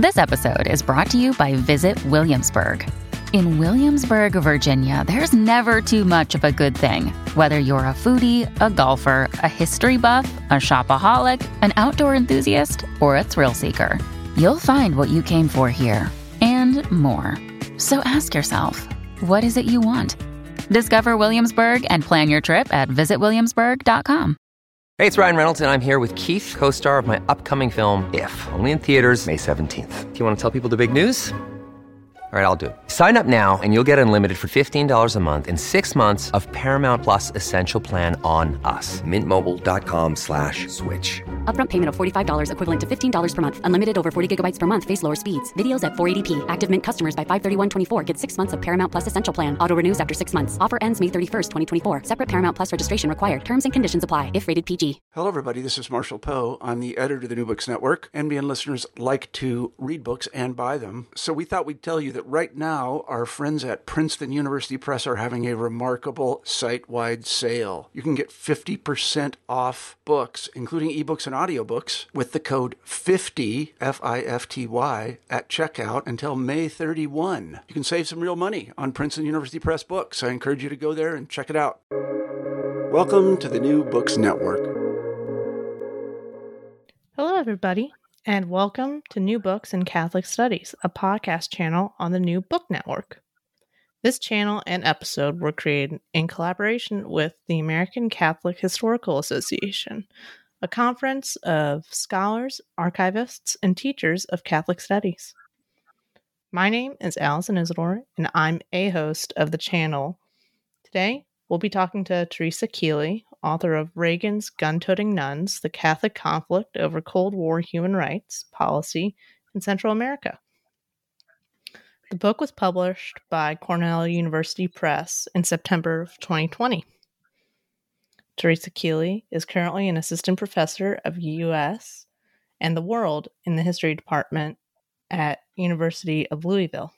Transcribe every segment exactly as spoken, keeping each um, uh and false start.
This episode is brought to you by Visit Williamsburg. In Williamsburg, Virginia, there's never too much of a good thing. Whether you're a foodie, a golfer, a history buff, a shopaholic, an outdoor enthusiast, or a thrill seeker, you'll find what you came for here and more. So ask yourself, what is it you want? Discover Williamsburg and plan your trip at visit williamsburg dot com. Hey, it's Ryan Reynolds, and I'm here with Keith, co-star of my upcoming film, If, only in theaters May seventeenth. Do you want to tell people the big news? All right, I'll do it. Sign up now and you'll get unlimited for fifteen dollars a month and six months of Paramount Plus Essential Plan on us. Mint Mobile dot com slash switch. Upfront payment of forty-five dollars equivalent to fifteen dollars per month. Unlimited over forty gigabytes per month. Face lower speeds. Videos at four eighty p. Active Mint customers by five thirty-one twenty-four get six months of Paramount Plus Essential Plan. Auto renews after six months. Offer ends May thirty-first, twenty twenty-four. Separate Paramount Plus registration required. Terms and conditions apply if rated P G. Hello, everybody. This is Marshall Poe. I'm the editor of the New Books Network. N B N listeners like to read books and buy them. So we thought we'd tell you that right now, our friends at Princeton University Press are having a remarkable site-wide sale. You can get fifty percent off books, including ebooks and audiobooks, with the code fifty, F I F T Y, at checkout until May thirty-first. You can save some real money on Princeton University Press books. I encourage you to go there and check it out. Welcome to the New Books Network. Hello, everybody, and welcome to New Books in Catholic Studies, a podcast channel on the New Book Network. This channel and episode were created in collaboration with the American Catholic Historical Association, a conference of scholars, archivists, and teachers of Catholic studies. My name is Allison Isidore, and I'm a host of the channel. Today, we'll be talking to Teresa Keeley, author of Reagan's Gun-Toting Nuns, The Catholic Conflict Over Cold War Human Rights Policy in Central America. The book was published by Cornell University Press in September of twenty twenty. Teresa Keeley is currently an assistant professor of U S and the world in the history department at University of Louisville.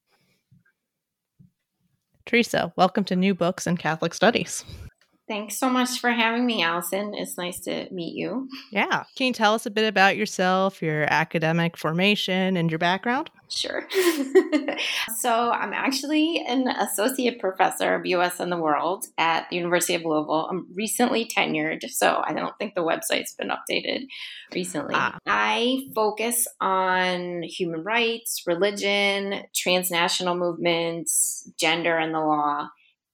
Teresa, welcome to New Books in Catholic Studies. Thanks so much for having me, Allison. It's nice to meet you. Yeah. Can you tell us a bit about yourself, your academic formation, and your background? Sure. So I'm actually an associate professor of U S and the world at the University of Louisville. I'm recently tenured, so I don't think the website's been updated recently. Ah. I focus on human rights, religion, transnational movements, gender and the law,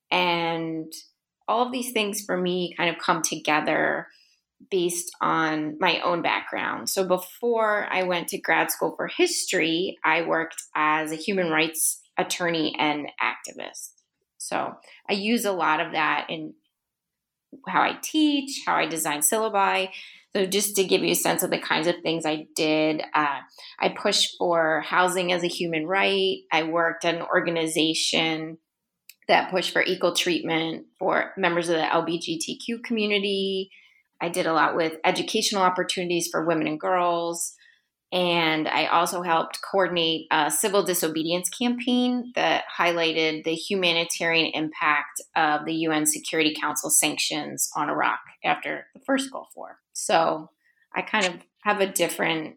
and all of these things for me kind of come together based on my own background. So before I went to grad school for history, I worked as a human rights attorney and activist. So I use a lot of that in how I teach, how I design syllabi. So just to give you a sense of the kinds of things I did, uh, I pushed for housing as a human right. I worked at an organization that pushed for equal treatment for members of the L G B T Q community. I did a lot with educational opportunities for women and girls. And I also helped coordinate a civil disobedience campaign that highlighted the humanitarian impact of the U N Security Council sanctions on Iraq after the first Gulf War. So I kind of have a different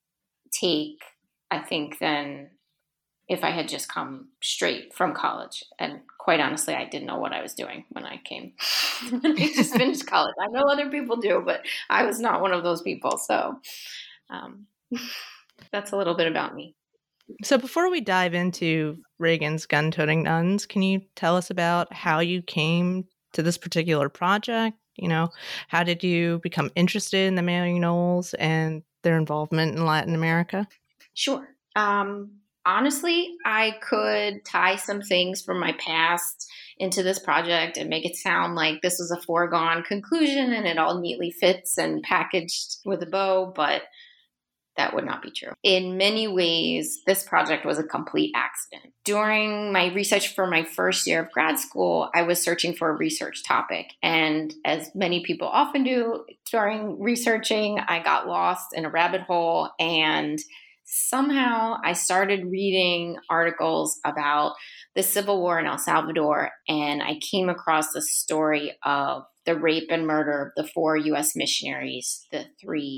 take, I think, than if I had just come straight from college. And quite honestly, I didn't know what I was doing when I came. I just finished college. I know other people do, but I was not one of those people. So um, that's a little bit about me. So before we dive into Reagan's Gun-Toting Nuns, can you tell us about how you came to this particular project? You know, how did you become interested in the Maryknolls and their involvement in Latin America? Sure. Um, Honestly, I could tie some things from my past into this project and make it sound like this was a foregone conclusion and it all neatly fits and packaged with a bow, but that would not be true. In many ways, this project was a complete accident. During my research for my first year of grad school, I was searching for a research topic. And as many people often do during researching, I got lost in a rabbit hole, and somehow I started reading articles about the Civil War in El Salvador, and I came across the story of the rape and murder of the four U S missionaries, the three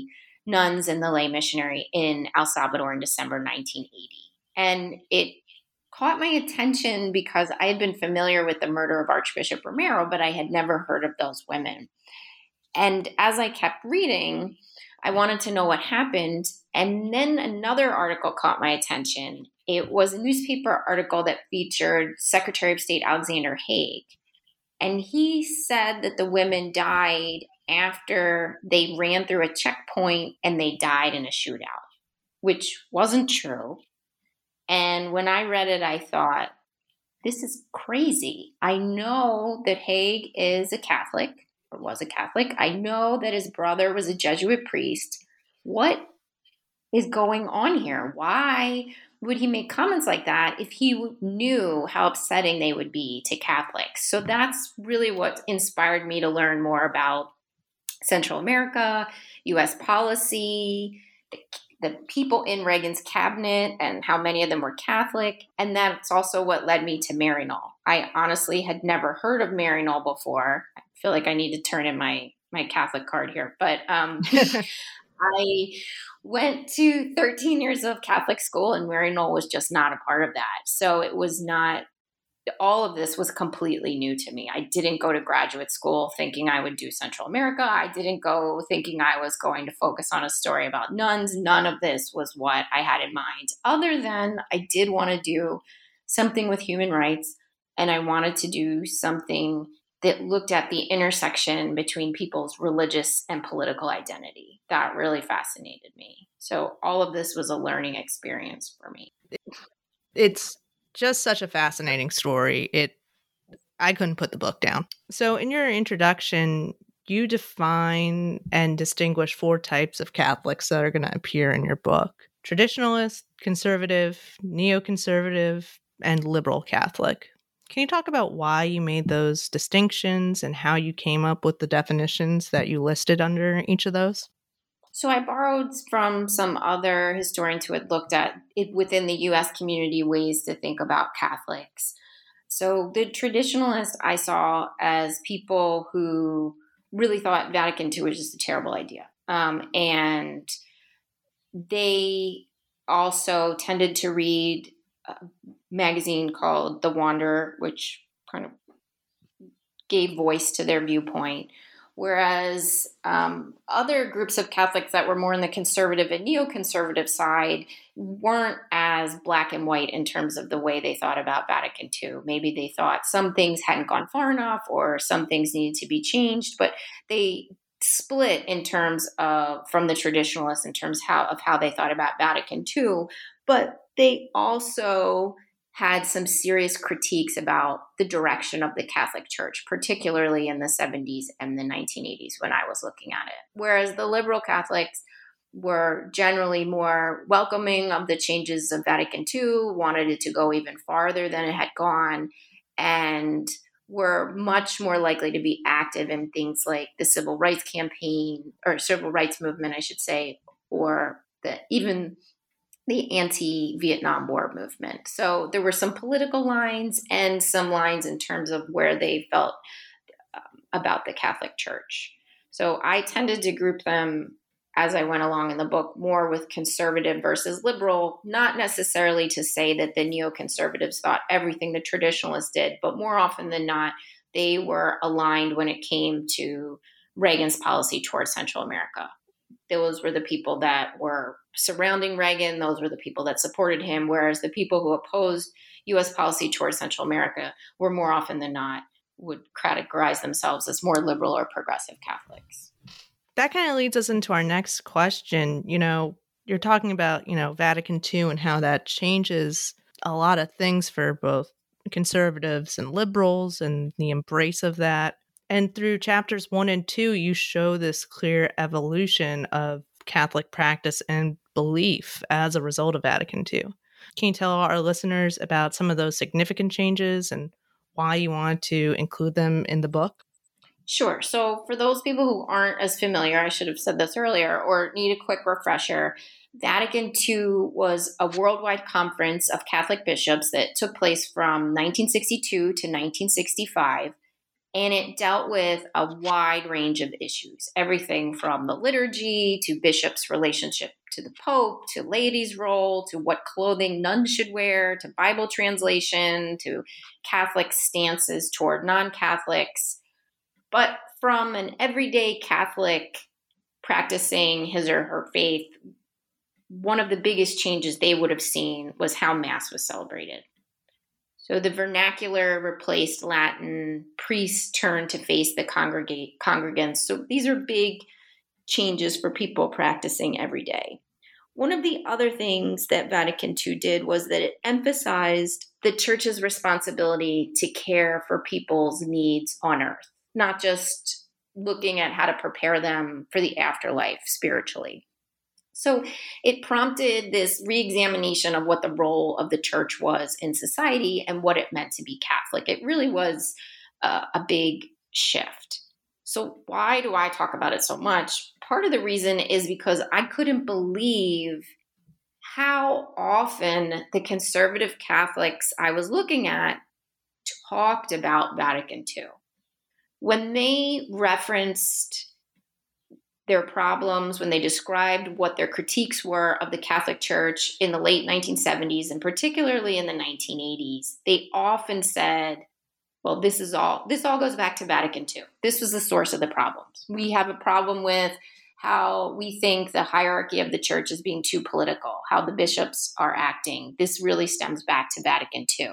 nuns and the lay missionary in El Salvador in December nineteen eighty. And it caught my attention because I had been familiar with the murder of Archbishop Romero, but I had never heard of those women. And as I kept reading, I wanted to know what happened. And then another article caught my attention. It was a newspaper article that featured Secretary of State Alexander Haig. And he said that the women died after they ran through a checkpoint and they died in a shootout, which wasn't true. And when I read it, I thought, this is crazy. I know that Haig is a Catholic, or was a Catholic. I know that his brother was a Jesuit priest. What is going on here? Why would he make comments like that if he knew how upsetting they would be to Catholics? So that's really what inspired me to learn more about Central America, U S policy, the, the people in Reagan's cabinet and how many of them were Catholic. And that's also what led me to Maryknoll. I honestly had never heard of Maryknoll before. I feel like I need to turn in my, my Catholic card here. But um, I went to thirteen years of Catholic school, and Maryknoll was just not a part of that. So it was not, all of this was completely new to me. I didn't go to graduate school thinking I would do Central America. I didn't go thinking I was going to focus on a story about nuns. None of this was what I had in mind, other than I did want to do something with human rights, and I wanted to do something that looked at the intersection between people's religious and political identity. That really fascinated me. So all of this was a learning experience for me. It's just such a fascinating story. It, I couldn't put the book down. So in your introduction, you define and distinguish four types of Catholics that are going to appear in your book: traditionalist, conservative, neoconservative, and liberal Catholic. Can you talk about why you made those distinctions and how you came up with the definitions that you listed under each of those? So I borrowed from some other historians who had looked at it within the U S community, ways to think about Catholics. So the traditionalists I saw as people who really thought Vatican two was just a terrible idea. Um, and they also tended to read a magazine called The Wanderer, which kind of gave voice to their viewpoint. Whereas um, other groups of Catholics that were more on the conservative and neoconservative side weren't as black and white in terms of the way they thought about Vatican two. Maybe they thought some things hadn't gone far enough or some things needed to be changed, but they split in terms of, from the traditionalists in terms how, of how they thought about Vatican two. But they also had some serious critiques about the direction of the Catholic Church, particularly in the seventies and the nineteen eighties when I was looking at it. Whereas the liberal Catholics were generally more welcoming of the changes of Vatican two, wanted it to go even farther than it had gone, and were much more likely to be active in things like the civil rights campaign, or civil rights movement, I should say, or the even the anti-Vietnam War movement. So there were some political lines and some lines in terms of where they felt um, about the Catholic Church. So I tended to group them as I went along in the book more with conservative versus liberal, not necessarily to say that the neoconservatives thought everything the traditionalists did, but more often than not, they were aligned when it came to Reagan's policy towards Central America. Those were the people that were surrounding Reagan. Those were the people that supported him, whereas the people who opposed U S policy towards Central America were more often than not would categorize themselves as more liberal or progressive Catholics. That kind of leads us into our next question. You know, you're talking about, you know, Vatican two and how that changes a lot of things for both conservatives and liberals and the embrace of that. And through chapters one and two, you show this clear evolution of Catholic practice and belief as a result of Vatican two. Can you tell our listeners about some of those significant changes and why you want to include them in the book? Sure. So for those people who aren't as familiar, I should have said this earlier, or need a quick refresher, Vatican two was a worldwide conference of Catholic bishops that took place from nineteen sixty-two to nineteen sixty-five. And it dealt with a wide range of issues, everything from the liturgy to bishops' relationship to the Pope, to ladies' role, to what clothing nuns should wear, to Bible translation, to Catholic stances toward non-Catholics. But from an everyday Catholic practicing his or her faith, one of the biggest changes they would have seen was how Mass was celebrated. So the vernacular replaced Latin, priests turned to face the congregate, congregants. So these are big changes for people practicing every day. One of the other things that Vatican Two did was that it emphasized the Church's responsibility to care for people's needs on earth, not just looking at how to prepare them for the afterlife spiritually. So it prompted this reexamination of what the role of the Church was in society and what it meant to be Catholic. It really was uh, a big shift. So why do I talk about it so much? Part of the reason is because I couldn't believe how often the conservative Catholics I was looking at talked about Vatican Two. When they referenced their problems, when they described what their critiques were of the Catholic Church in the late nineteen seventies and particularly in the nineteen eighties, they often said, well, this is all, this all goes back to Vatican Two. This was the source of the problems. We have a problem with how we think the hierarchy of the Church is being too political, how the bishops are acting. This really stems back to Vatican Two.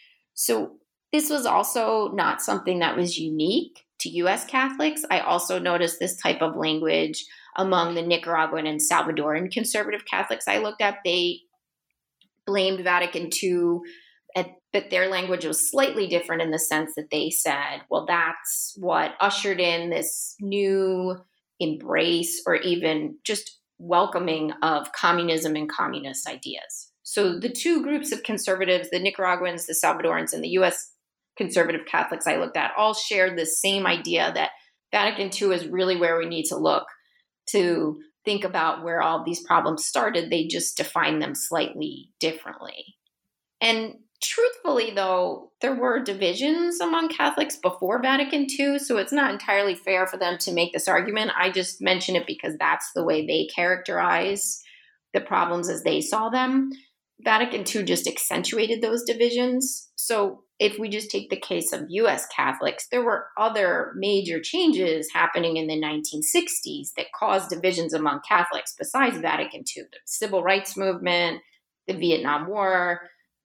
So this was also not something that was unique to U S Catholics. I also noticed this type of language among the Nicaraguan and Salvadoran conservative Catholics I looked at. They blamed Vatican Two, but their language was slightly different in the sense that they said, well, that's what ushered in this new embrace or even just welcoming of communism and communist ideas. So the two groups of conservatives, the Nicaraguans, the Salvadorans, and the U S conservative Catholics I looked at all shared the same idea that Vatican Two is really where we need to look to think about where all these problems started. They just define them slightly differently. And truthfully, though, there were divisions among Catholics before Vatican Two, so it's not entirely fair for them to make this argument. I just mention it because that's the way they characterize the problems as they saw them. Vatican Two just accentuated those divisions. So if we just take the case of U S Catholics, there were other major changes happening in the nineteen sixties that caused divisions among Catholics besides Vatican Two. The civil rights movement, the Vietnam War,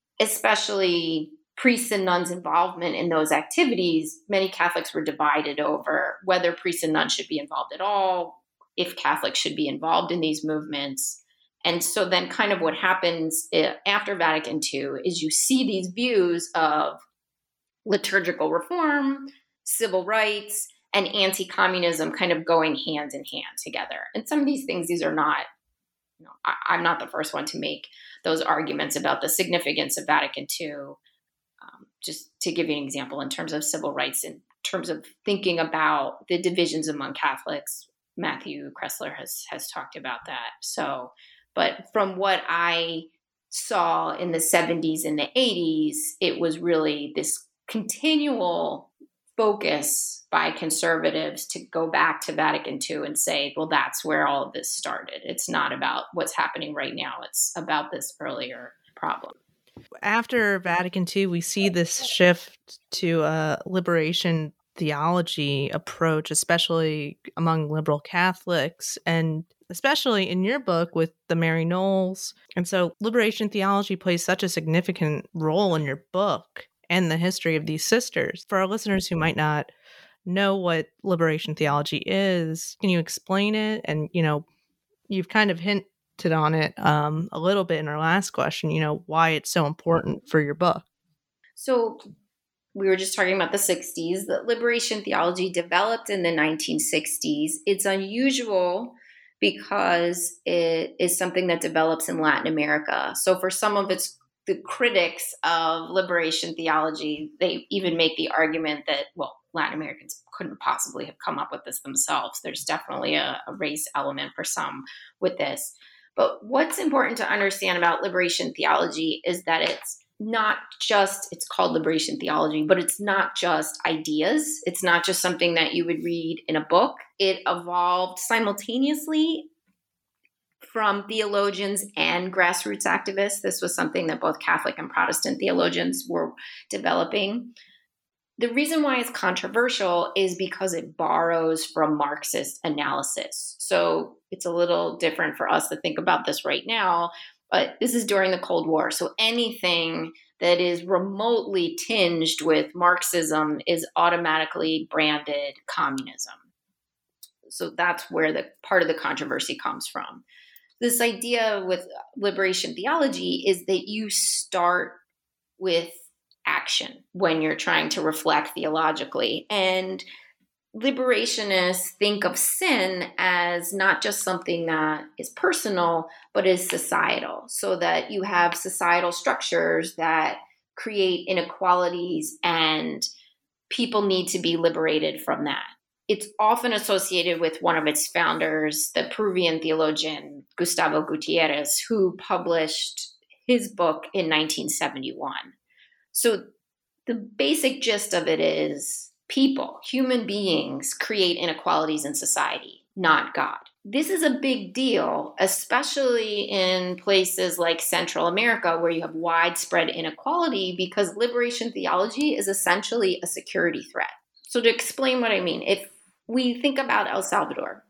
especially priests and nuns' involvement in those activities. Many Catholics were divided over whether priests and nuns should be involved at all, if Catholics should be involved in these movements. And so then kind of what happens after Vatican Two is you see these views of liturgical reform, civil rights, and anti-communism kind of going hand in hand together. And some of these things, these are not, you know, I, I'm not the first one to make those arguments about the significance of Vatican Two. Um, just to give you an example in terms of civil rights, in terms of thinking about the divisions among Catholics, Matthew Kressler has has talked about that. So, but from what I saw in the seventies and the eighties, it was really this continual focus by conservatives to go back to Vatican Two and say, well, that's where all of this started. It's not about what's happening right now. It's about this earlier problem. After Vatican Two, we see this shift to a liberation theology approach, especially among liberal Catholics, and especially in your book with the Mary Knowles. And so liberation theology plays such a significant role in your book and the history of these sisters. For our listeners who might not know what liberation theology is, can you explain it? And, you know, you've kind of hinted on it um, a little bit in our last question, you know, why it's so important for your book. So we were just talking about the sixties. The liberation theology developed in the nineteen sixties. It's unusual because it is something that develops in Latin America. So for some of its the critics of liberation theology, they even make the argument that, well, Latin Americans couldn't possibly have come up with this themselves. There's definitely a, a race element for some with this. But what's important to understand about liberation theology is that it's not just, it's called liberation theology, but it's not just ideas. It's not just something that you would read in a book. It evolved simultaneously from theologians and grassroots activists. This was something that both Catholic and Protestant theologians were developing. The reason why it's controversial is because it borrows from Marxist analysis. So it's a little different for us to think about this right now, but this is during the Cold War. So anything that is remotely tinged with Marxism is automatically branded communism. So that's where the part of the controversy comes from. This idea with liberation theology is that you start with action when you're trying to reflect theologically. And liberationists think of sin as not just something that is personal, but is societal, so that you have societal structures that create inequalities and people need to be liberated from that. It's often associated with one of its founders, the Peruvian theologian Gustavo Gutierrez, who published his book in nineteen seventy-one. So the basic gist of it is people, human beings, create inequalities in society, not God. This is a big deal, especially in places like Central America, where you have widespread inequality, because liberation theology is essentially a security threat. So to explain what I mean, if we think about El Salvador,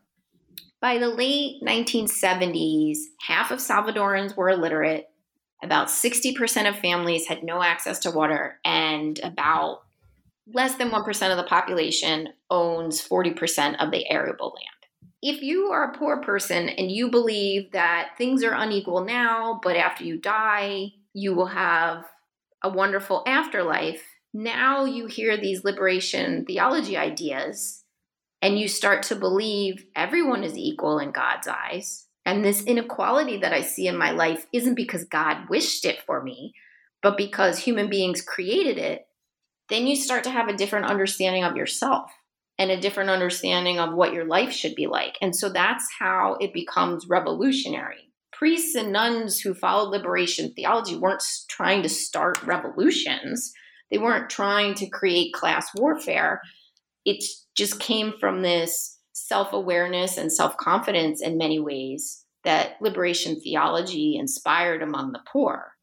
by the late nineteen seventies, half of Salvadorans were illiterate. About sixty percent of families had no access to water, and about less than one percent of the population owns forty percent of the arable land. If you are a poor person and you believe that things are unequal now, but after you die, you will have a wonderful afterlife, now you hear these liberation theology ideas and you start to believe everyone is equal in God's eyes. And this inequality that I see in my life isn't because God wished it for me, but because human beings created it. Then you start to have a different understanding of yourself and a different understanding of what your life should be like. And so that's how it becomes revolutionary. Priests and nuns who followed liberation theology weren't trying to start revolutions. They weren't trying to create class warfare. It just came from this self-awareness and self-confidence in many ways that liberation theology inspired among the poor.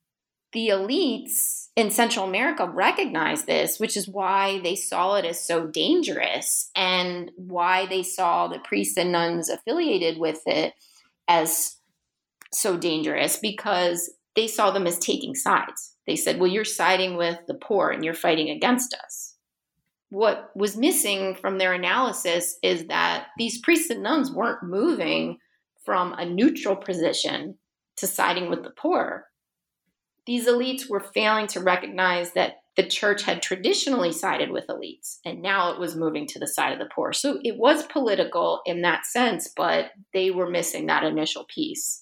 The elites in Central America recognized this, which is why they saw it as so dangerous and why they saw the priests and nuns affiliated with it as so dangerous, because they saw them as taking sides. They said, well, you're siding with the poor and you're fighting against us. What was missing from their analysis is that these priests and nuns weren't moving from a neutral position to siding with the poor. These elites were failing to recognize that the church had traditionally sided with elites, and now it was moving to the side of the poor. So it was political in that sense, but they were missing that initial piece.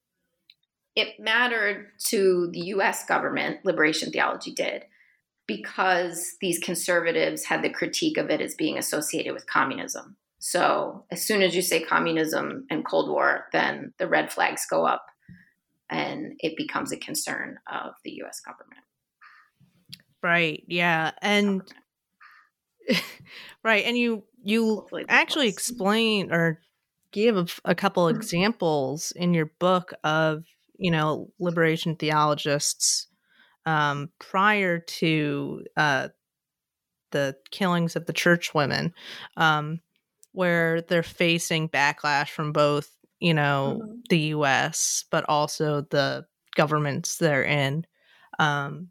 It mattered to the U S government, liberation theology did, because these conservatives had the critique of it as being associated with communism. So as soon as you say communism and Cold War, then the red flags go up and it becomes a concern of the U S government. Right. Yeah. And right. And you, you actually explain or give a couple examples in your book of, you know, liberation theologists Um, prior to uh, the killings of the church women, um, where they're facing backlash from both, you know, mm-hmm. the U S, but also the governments they're in. Um,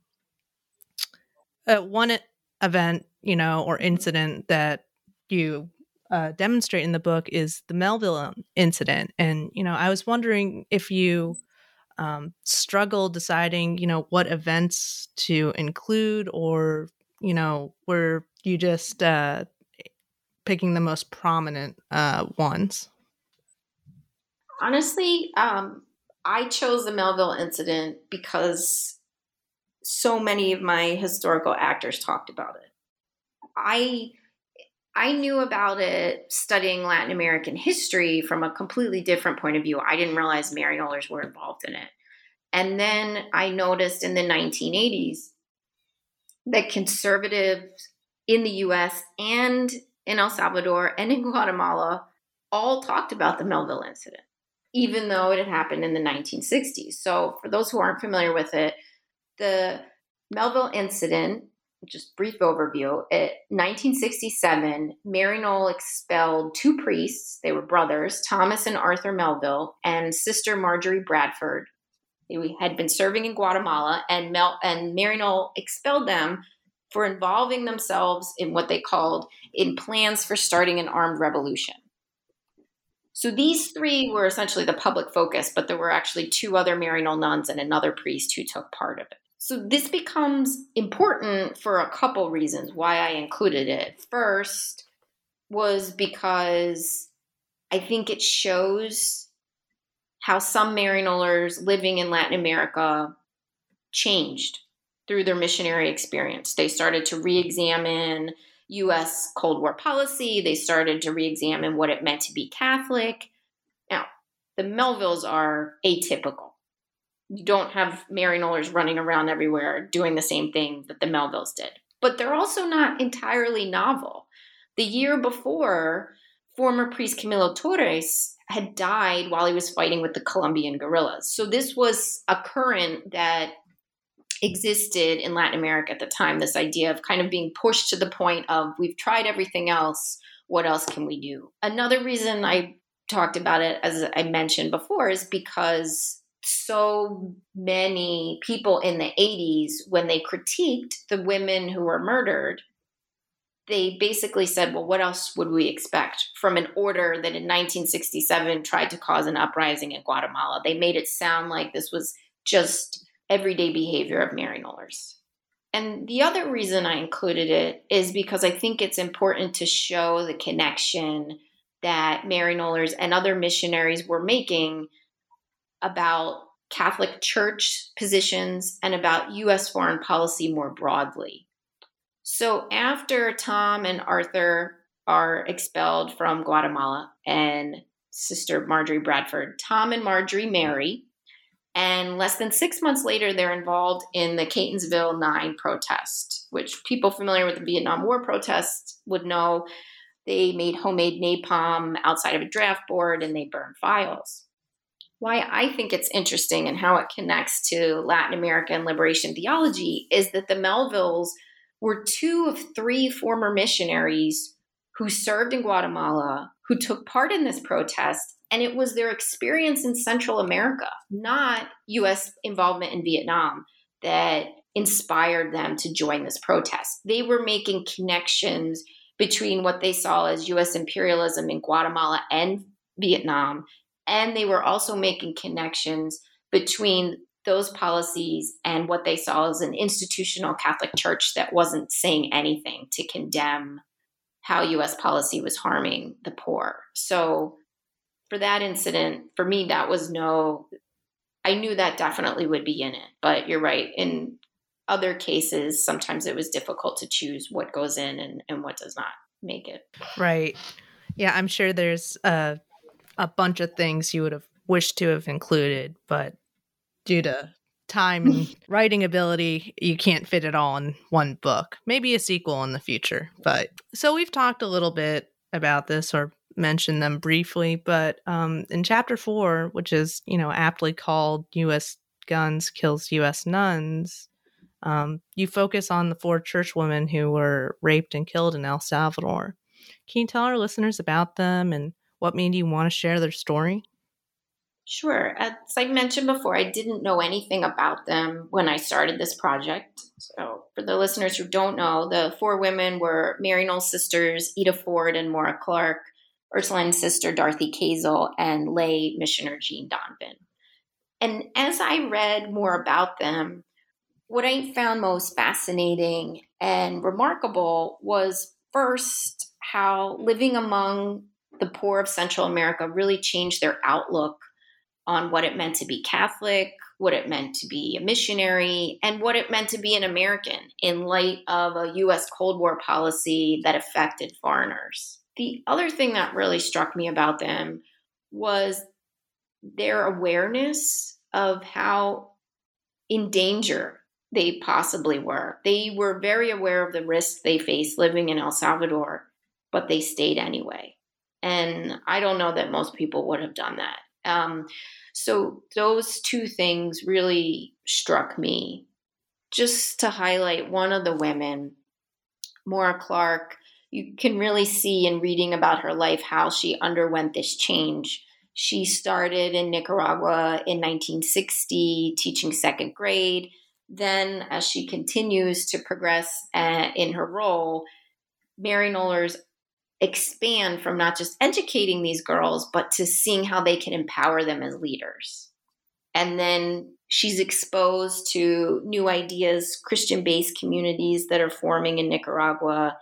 at one event, you know, or incident that you uh, demonstrate in the book is the Melville incident. And, you know, I was wondering if you Um, struggle deciding, you know, what events to include, or, you know, were you just uh, picking the most prominent uh, ones? Honestly, um, I chose the Melville incident because so many of my historical actors talked about it. I I knew about it studying Latin American history from a completely different point of view. I didn't realize Maryknollers were involved in it. And then I noticed in the nineteen eighties that conservatives in the U S and in El Salvador and in Guatemala all talked about the Melville incident, even though it had happened in the nineteen sixties. So for those who aren't familiar with it, the Melville incident, just brief overview, in nineteen sixty-seven, Maryknoll expelled two priests. They were brothers, Thomas and Arthur Melville, and Sister Marjorie Bradford. They had been serving in Guatemala, and Mel and Maryknoll expelled them for involving themselves in what they called in plans for starting an armed revolution. So these three were essentially the public focus, but there were actually two other Maryknoll nuns and another priest who took part of it. So this becomes important for a couple reasons why I included it. First was because I think it shows how some Maryknollers living in Latin America changed through their missionary experience. They started to re-examine U S Cold War policy. They started to re-examine what it meant to be Catholic. Now, the Melvilles are atypical. You don't have Maryknollers running around everywhere doing the same thing that the Melvilles did. But they're also not entirely novel. The year before, former priest Camilo Torres had died while he was fighting with the Colombian guerrillas. So this was a current that existed in Latin America at the time, this idea of kind of being pushed to the point of, we've tried everything else, what else can we do? Another reason I talked about it, as I mentioned before, is because so many people in the eighties, when they critiqued the women who were murdered, they basically said, well, what else would we expect from an order that in nineteen sixty-seven tried to cause an uprising in Guatemala? They made it sound like this was just everyday behavior of Maryknollers. And the other reason I included it is because I think it's important to show the connection that Maryknollers and other missionaries were making about Catholic Church positions and about U S foreign policy more broadly. So after Tom and Arthur are expelled from Guatemala and Sister Marjorie Bradford, Tom and Marjorie marry, and less than six months later, they're involved in the Catonsville Nine protest, which people familiar with the Vietnam War protests would know. They made homemade napalm outside of a draft board and they burned files. Why I think it's interesting and how it connects to Latin American liberation theology is that the Melvilles were two of three former missionaries who served in Guatemala, who took part in this protest, and it was their experience in Central America, not U S involvement in Vietnam, that inspired them to join this protest. They were making connections between what they saw as U S imperialism in Guatemala and Vietnam, and they were also making connections between those policies and what they saw as an institutional Catholic Church that wasn't saying anything to condemn how U S policy was harming the poor. So for that incident, for me, that was no, I knew that definitely would be in it. But you're right. In other cases, sometimes it was difficult to choose what goes in and, and what does not make it. Right. Yeah, I'm sure there's a, a bunch of things you would have wished to have included, but due to time and writing ability, you can't fit it all in one book. Maybe a sequel in the future. But so we've talked a little bit about this or mentioned them briefly, but um, in chapter four, which is, you know, aptly called U S Guns Kills U S Nuns, um, you focus on the four church women who were raped and killed in El Salvador. Can you tell our listeners about them and what made you want to share their story? Sure. As I mentioned before, I didn't know anything about them when I started this project. So for the listeners who don't know, the four women were Maryknoll sisters, Ida Ford and Maura Clark, Ursuline's sister, Dorothy Kazel, and lay missioner Jean Donovan. And as I read more about them, what I found most fascinating and remarkable was first how living among the poor of Central America really changed their outlook on what it meant to be Catholic, what it meant to be a missionary, and what it meant to be an American in light of a U S Cold War policy that affected foreigners. The other thing that really struck me about them was their awareness of how in danger they possibly were. They were very aware of the risks they faced living in El Salvador, but they stayed anyway. And I don't know that most people would have done that. Um, so those two things really struck me. Just to highlight one of the women, Maura Clark, you can really see in reading about her life how she underwent this change. She started in Nicaragua in nineteen sixty, teaching second grade. Then, as she continues to progress uh, in her role, Mary Nollers expand from not just educating these girls, but to seeing how they can empower them as leaders. And then she's exposed to new ideas, Christian-based communities that are forming in Nicaragua.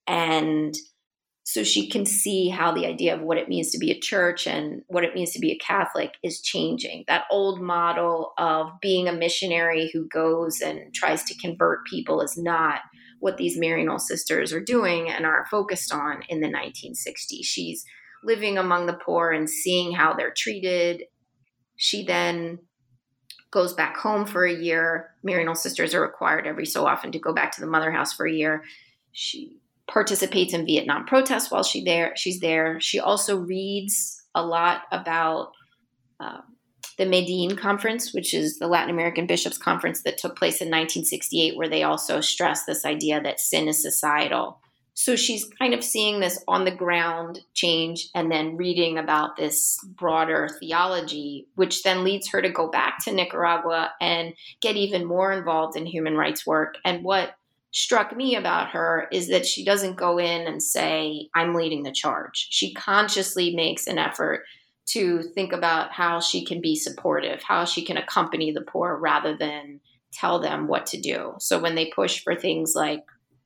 And so she can see how the idea of what it means to be a church and what it means to be a Catholic is changing. That old model of being a missionary who goes and tries to convert people is not what these Maryknoll sisters are doing and are focused on in the nineteen sixties. She's living among the poor and seeing how they're treated. She then goes back home for a year. Maryknoll sisters are required every so often to go back to the mother house for a year. She participates in Vietnam protests while she there. She's there. She also reads a lot about uh, the Medellin Conference, which is the Latin American Bishops' Conference that took place in nineteen sixty-eight, where they also stress this idea that sin is societal. So she's kind of seeing this on the ground change and then reading about this broader theology, which then leads her to go back to Nicaragua and get even more involved in human rights work. And what struck me about her is that she doesn't go in and say, I'm leading the charge. She consciously makes an effort to think about how she can be supportive, how she can accompany the poor rather than tell them what to do. So when they push for things like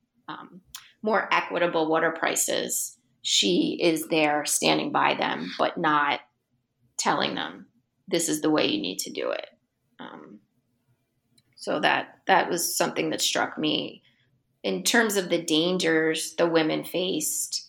um, more equitable water prices, she is there standing by them, but not telling them this is the way you need to do it. Um, so that that was something that struck me. In terms of the dangers the women faced,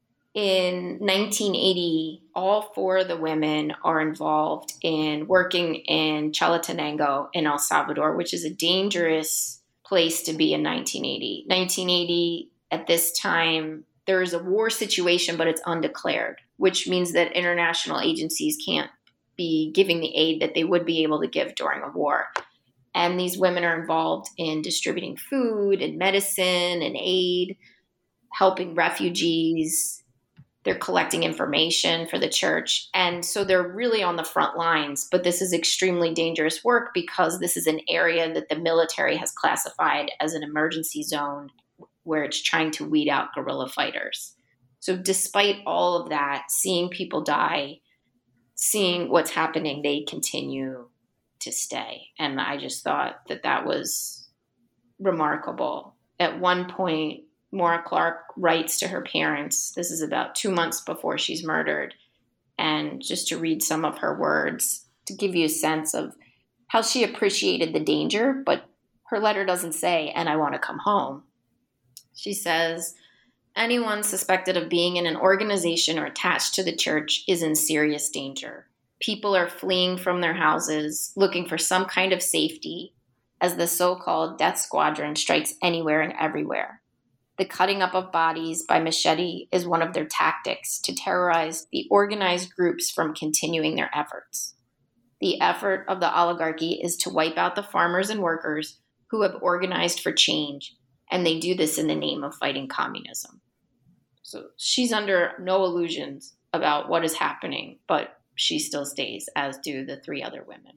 in nineteen eighty, all four of the women are involved in working in Chalatenango in El Salvador, which is a dangerous place to be in nineteen eighty. nineteen eighty, at this time, there is a war situation, but it's undeclared, which means that international agencies can't be giving the aid that they would be able to give during a war. And these women are involved in distributing food and medicine and aid, helping refugees. They're collecting information for the church. And so they're really on the front lines. But this is extremely dangerous work because this is an area that the military has classified as an emergency zone where it's trying to weed out guerrilla fighters. So despite all of that, seeing people die, seeing what's happening, they continue to stay. And I just thought that that was remarkable. At one point, Maura Clark writes to her parents, this is about two months before she's murdered, and just to read some of her words to give you a sense of how she appreciated the danger, but her letter doesn't say, and I want to come home. She says, anyone suspected of being in an organization or attached to the church is in serious danger. People are fleeing from their houses, looking for some kind of safety, as the so-called death squadron strikes anywhere and everywhere. The cutting up of bodies by machete is one of their tactics to terrorize the organized groups from continuing their efforts. The effort of the oligarchy is to wipe out the farmers and workers who have organized for change, and they do this in the name of fighting communism. So she's under no illusions about what is happening, but she still stays, as do the three other women.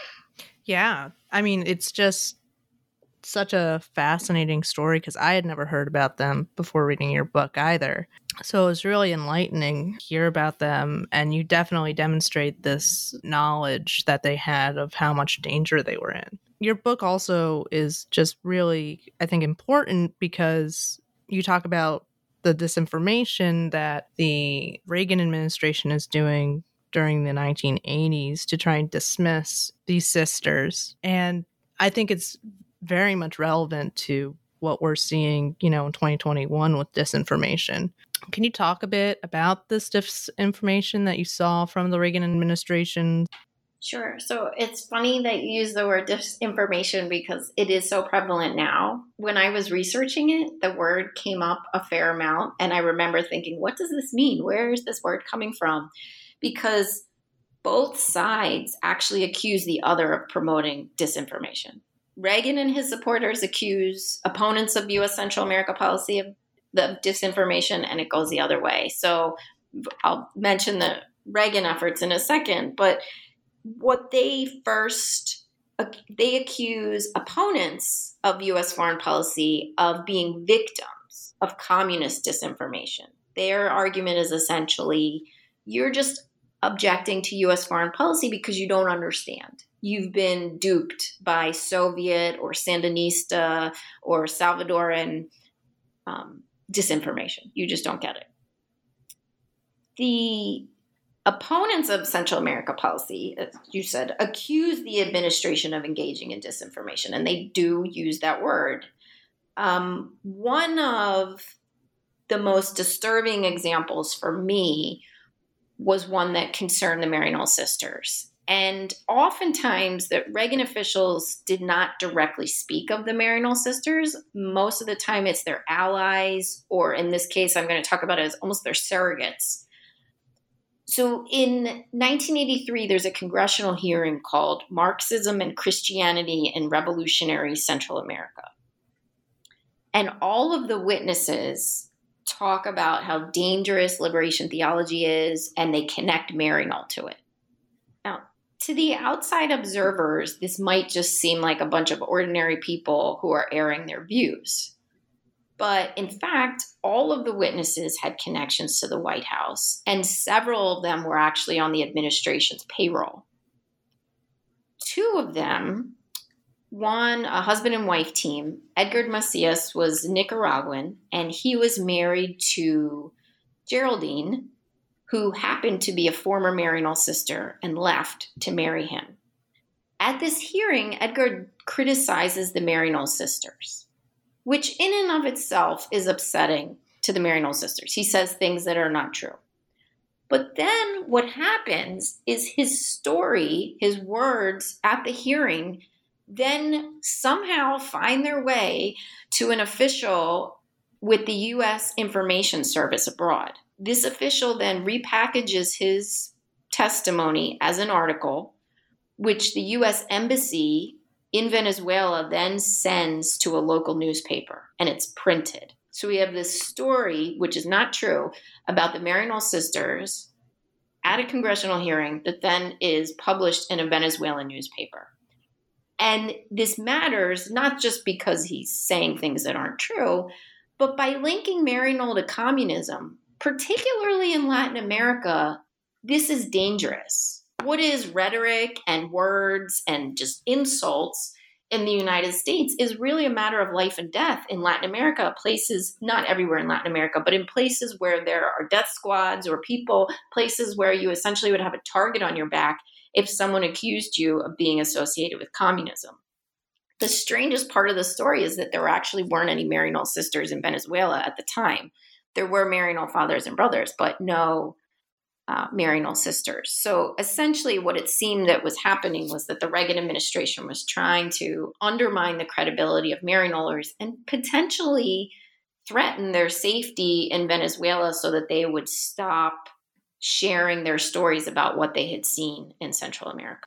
Yeah. I mean, it's just such a fascinating story because I had never heard about them before reading your book either. So it was really enlightening to hear about them. And you definitely demonstrate this knowledge that they had of how much danger they were in. Your book also is just really, I think, important because you talk about the disinformation that the Reagan administration is doing during the nineteen eighties to try and dismiss these sisters. And I think it's very much relevant to what we're seeing, you know, in twenty twenty-one with disinformation. Can you talk a bit about this disinformation that you saw from the Reagan administration? Sure. So it's funny that you use the word disinformation because it is so prevalent now. When I was researching it, the word came up a fair amount. And I remember thinking, what does this mean? Where is this word coming from? Because both sides actually accuse the other of promoting disinformation. Reagan and his supporters accuse opponents of U S Central America policy of the disinformation, and it goes the other way. So I'll mention the Reagan efforts in a second, but what they first, they accuse opponents of U S foreign policy of being victims of communist disinformation. Their argument is essentially, you're just objecting to U S foreign policy because you don't understand. You've been duped by Soviet or Sandinista or Salvadoran um, disinformation. You just don't get it. The opponents of Central America policy, as you said, accuse the administration of engaging in disinformation, and they do use that word. Um, one of the most disturbing examples for me was one that concerned the Maryknoll sisters. And oftentimes the Reagan officials did not directly speak of the Maryknoll sisters. Most of the time it's their allies, or in this case, I'm going to talk about it as almost their surrogates. So in nineteen eighty-three, there's a congressional hearing called Marxism and Christianity in Revolutionary Central America. And all of the witnesses talk about how dangerous liberation theology is, and they connect Maryknoll to it. Now, to the outside observers, this might just seem like a bunch of ordinary people who are airing their views. But in fact, all of the witnesses had connections to the White House, and several of them were actually on the administration's payroll. Two of them, one, a husband and wife team, Edgar Macias was Nicaraguan, and he was married to Geraldine, who happened to be a former Maryknoll sister and left to marry him. At this hearing, Edgar criticizes the Maryknoll sisters, which in and of itself is upsetting to the Maryknoll sisters. He says things that are not true. But then what happens is his story, his words at the hearing, then somehow find their way to an official with the U S Information Service abroad. This official then repackages his testimony as an article, which the U S Embassy in Venezuela then sends to a local newspaper, and it's printed. So we have this story, which is not true, about the Maryknoll sisters at a congressional hearing that then is published in a Venezuelan newspaper. And this matters not just because he's saying things that aren't true, but by linking Maryknoll to communism, particularly in Latin America, this is dangerous. What is rhetoric and words and just insults in the United States is really a matter of life and death in Latin America, places, not everywhere in Latin America, but in places where there are death squads or people, places where you essentially would have a target on your back if someone accused you of being associated with communism. The strangest part of the story is that there actually weren't any Maryknoll sisters in Venezuela at the time. There were Maryknoll fathers and brothers, but no Uh, Maryknoll sisters. So essentially what it seemed that was happening was that the Reagan administration was trying to undermine the credibility of Maryknollers and potentially threaten their safety in Venezuela so that they would stop sharing their stories about what they had seen in Central America.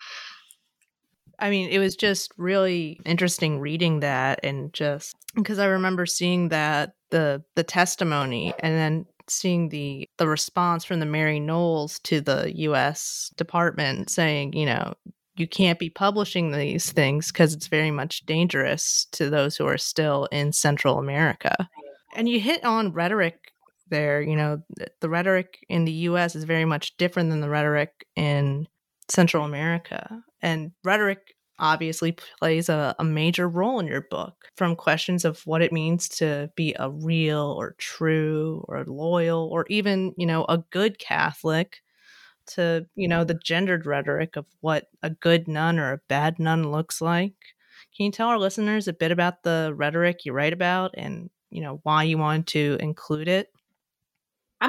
I mean, it was just really interesting reading that, and just because I remember seeing that the the testimony and then seeing the the response from the Maryknolls to the U S department saying, you know, you can't be publishing these things because it's very much dangerous to those who are still in Central America. And you hit on rhetoric there. You know, the rhetoric in the U S is very much different than the rhetoric in Central America. And rhetoric obviously plays a, a major role in your book, from questions of what it means to be a real or true or loyal or even, you know, a good Catholic, to, you know, the gendered rhetoric of what a good nun or a bad nun looks like. Can you tell our listeners a bit about the rhetoric you write about and, you know, why you wanted to include it? I'm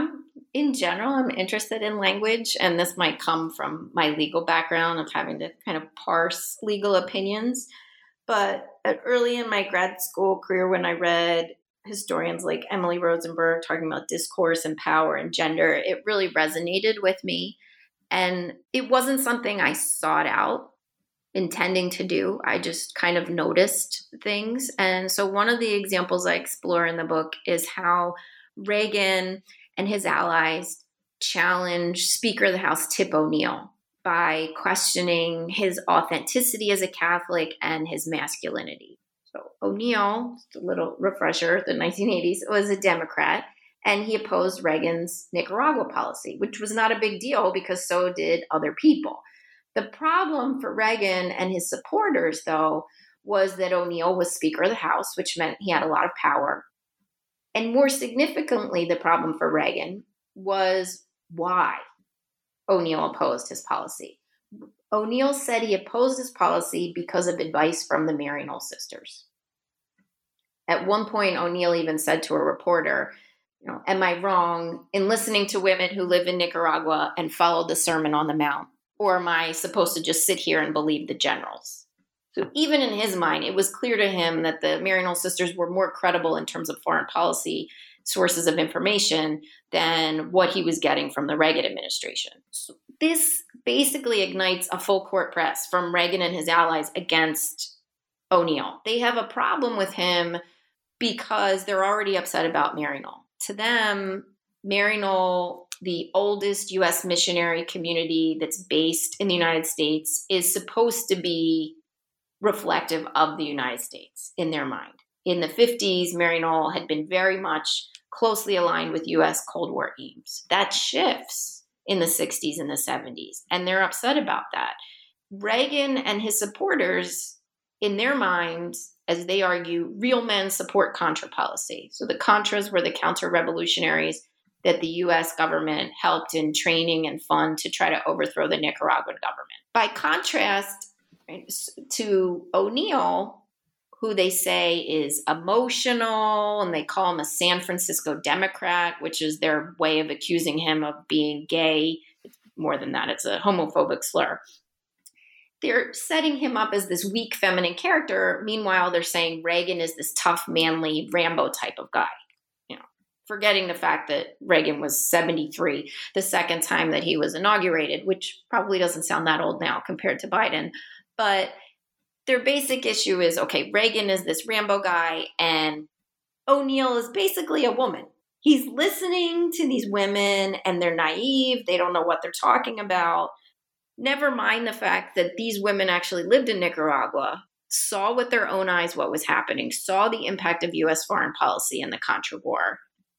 in general, I'm interested in language, and this might come from my legal background of having to kind of parse legal opinions. But early in my grad school career, when I read historians like Emily Rosenberg talking about discourse and power and gender, it really resonated with me. And it wasn't something I sought out intending to do. I just kind of noticed things. And so one of the examples I explore in the book is how Reagan and his allies challenged Speaker of the House Tip O'Neill by questioning his authenticity as a Catholic and his masculinity. So O'Neill, just a little refresher, the nineteen eighties, was a Democrat, and he opposed Reagan's Nicaragua policy, which was not a big deal because so did other people. The problem for Reagan and his supporters, though, was that O'Neill was Speaker of the House, which meant he had a lot of power. And more significantly, the problem for Reagan was why O'Neill opposed his policy. O'Neill said he opposed his policy because of advice from the Maryknoll sisters. At one point, O'Neill even said to a reporter, you know, am I wrong in listening to women who live in Nicaragua and follow the Sermon on the Mount? Or am I supposed to just sit here and believe the generals? So even in his mind, it was clear to him that the Maryknoll sisters were more credible in terms of foreign policy sources of information than what he was getting from the Reagan administration. So this basically ignites a full court press from Reagan and his allies against O'Neill. They have a problem with him because they're already upset about Maryknoll. To them, Maryknoll, the oldest U S missionary community that's based in the United States, is supposed to be reflective of the United States in their mind. In the fifties, Maryknoll had been very much closely aligned with U S Cold War aims. That shifts in the sixties and the seventies, and they're upset about that. Reagan and his supporters, in their minds, as they argue, real men support Contra policy. So the Contras were the counter-revolutionaries that the U S government helped in training and fund to try to overthrow the Nicaraguan government. By contrast to O'Neill, who they say is emotional, and they call him a San Francisco Democrat, which is their way of accusing him of being gay. It's more than that, it's a homophobic slur. They're setting him up as this weak feminine character. Meanwhile, they're saying Reagan is this tough, manly, Rambo type of guy. You know, forgetting the fact that Reagan was seventy-three the second time that he was inaugurated, which probably doesn't sound that old now compared to Biden. But their basic issue is, okay, Reagan is this Rambo guy, and O'Neill is basically a woman. He's listening to these women, and they're naive. They don't know what they're talking about. Never mind the fact that these women actually lived in Nicaragua, saw with their own eyes what was happening, saw the impact of U S foreign policy in the Contra War,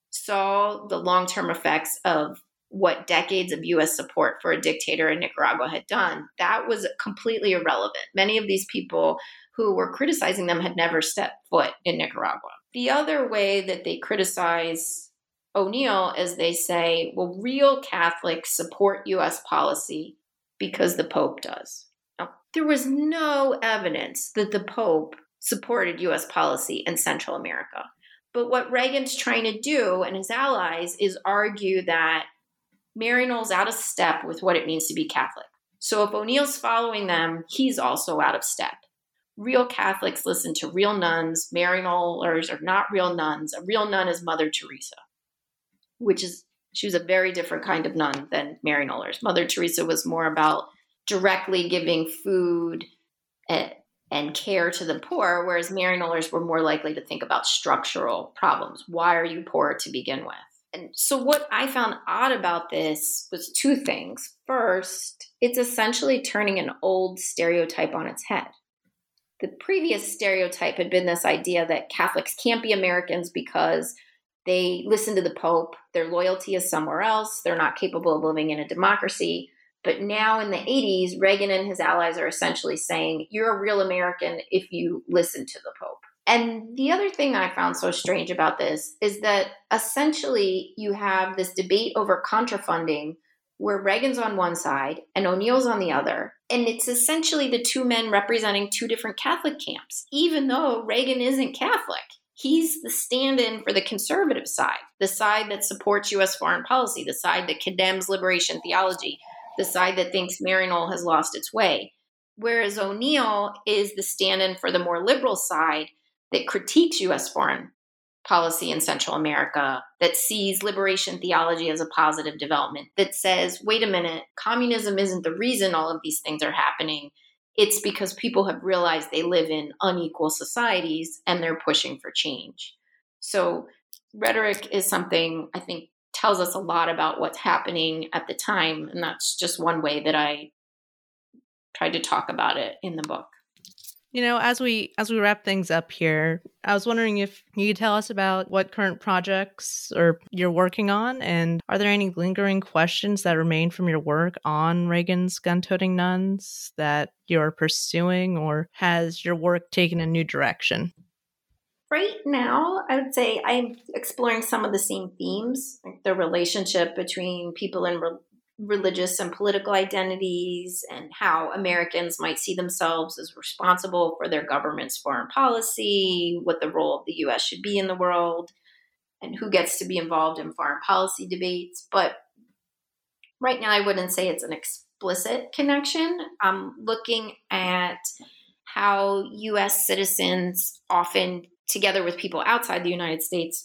saw the long-term effects of what decades of U S support for a dictator in Nicaragua had done. That was completely irrelevant. Many of these people who were criticizing them had never stepped foot in Nicaragua. The other way that they criticize O'Neill is they say, well, real Catholics support U S policy because the Pope does. Now, there was no evidence that the Pope supported U S policy in Central America. But what Reagan's trying to do, and his allies, is argue that Maryknoll's out of step with what it means to be Catholic. So if O'Neill's following them, he's also out of step. Real Catholics listen to real nuns. Maryknollers are not real nuns. A real nun is Mother Teresa, which is, she was a very different kind of nun than Maryknollers. Mother Teresa was more about directly giving food and, and care to the poor, whereas Maryknollers were more likely to think about structural problems. Why are you poor to begin with? And so what I found odd about this was two things. First, it's essentially turning an old stereotype on its head. The previous stereotype had been this idea that Catholics can't be Americans because they listen to the Pope, their loyalty is somewhere else, they're not capable of living in a democracy. But now in the eighties, Reagan and his allies are essentially saying, you're a real American if you listen to the Pope. And the other thing I found so strange about this is that essentially you have this debate over contrafunding where Reagan's on one side and O'Neill's on the other. And it's essentially the two men representing two different Catholic camps, even though Reagan isn't Catholic. he's the stand-in for the conservative side, the side that supports U S foreign policy, the side that condemns liberation theology, the side that thinks Maryknoll has lost its way. Whereas O'Neill is the stand-in for the more liberal side that critiques U S foreign policy in Central America, that sees liberation theology as a positive development, that says, wait a minute, communism isn't the reason all of these things are happening. It's because people have realized they live in unequal societies and they're pushing for change. So rhetoric is something I think tells us a lot about what's happening at the time. And that's just one way that I tried to talk about it in the book. You know, as we as we wrap things up here, I was wondering if you could tell us about what current projects or you're working on, and are there any lingering questions that remain from your work on Reagan's gun-toting nuns that you're pursuing, or has your work taken a new direction? Right now, I would say I'm exploring some of the same themes, like the relationship between people in re- religious and political identities, and how Americans might see themselves as responsible for their government's foreign policy, what the role of the U S should be in the world, and who gets to be involved in foreign policy debates. But right now, I wouldn't say it's an explicit connection. I'm looking at how U S citizens often, together with people outside the United States,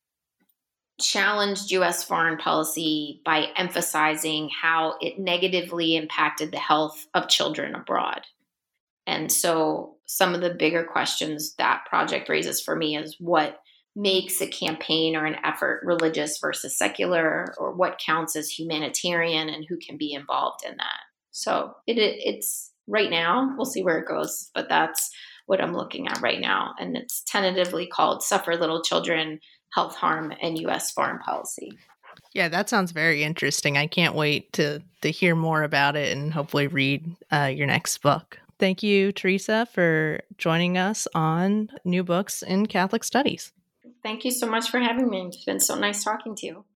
challenged U S foreign policy by emphasizing how it negatively impacted the health of children abroad. And so some of the bigger questions that project raises for me is what makes a campaign or an effort religious versus secular, or what counts as humanitarian and who can be involved in that. So it, it's right now, we'll see where it goes, but that's what I'm looking at right now. And it's tentatively called Suffer Little Children, Health Harm, and U S Foreign Policy. Yeah, that sounds very interesting. I can't wait to to hear more about it and hopefully read uh, your next book. Thank you, Teresa, for joining us on New Books in Catholic Studies. Thank you so much for having me. It's been so nice talking to you.